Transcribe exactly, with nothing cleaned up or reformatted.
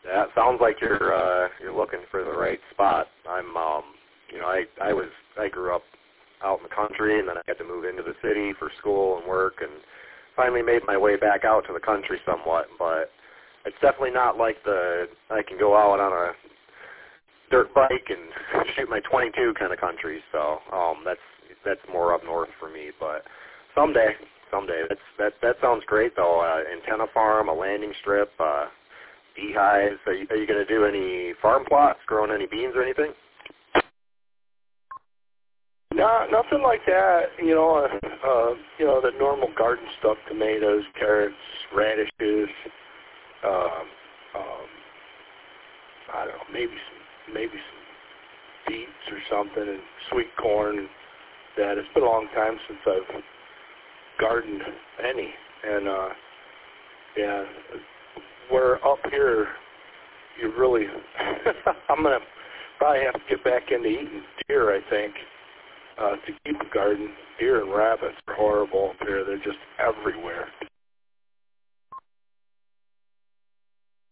Yeah, it sounds like you're uh, you're looking for the right spot. I'm, um, you know, I I was I grew up out in the country, and then I had to move into the city for school and work, and finally made my way back out to the country somewhat. But it's definitely not like the I can go out on a dirt bike and shoot my twenty-two kind of country. So um, that's that's more up north for me. But someday, someday. That's that that sounds great though. Uh, antenna farm, a landing strip. Uh, Beehives. Are you, are you going to do any farm plots, growing any beans or anything? No, nothing like that. You know, uh, uh, you know the normal garden stuff: tomatoes, carrots, radishes. Um, um, I don't know, maybe some, maybe some beets or something, and sweet corn. That it's been a long time since I've gardened any, and uh, yeah. Where up here, you really, I'm going to probably have to get back into eating deer, I think, uh, to keep a garden. Deer and rabbits are horrible up here. They're just everywhere.